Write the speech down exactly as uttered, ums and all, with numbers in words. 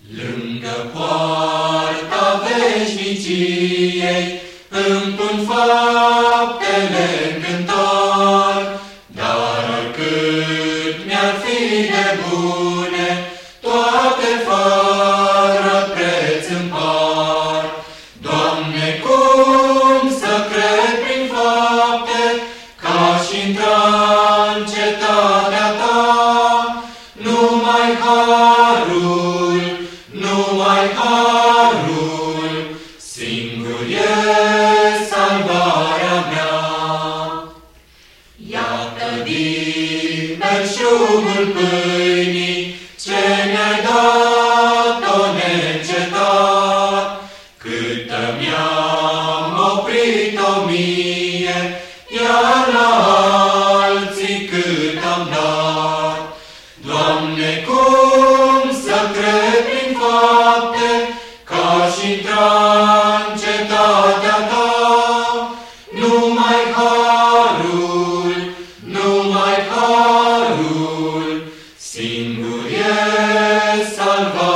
Lângă poarta veșniciei îmi pun faptele încântor, dar oricât mi-ar fi de bune, toate fără preț îmi par. Doamne, cum să cred prin fapte că aș intra în cetatea Ta? Numai harul, numai harul, singur e salvarea mea. Iată din belșugul pâinii ce mi-ai dat-o neîncetat, câtă mi-am oprit-o mie, iar la alții cât am dat. Doamne, cum să cred prin fapte că aș intra în cetatea Ta? Numai harul, numai harul, singur e salvarea.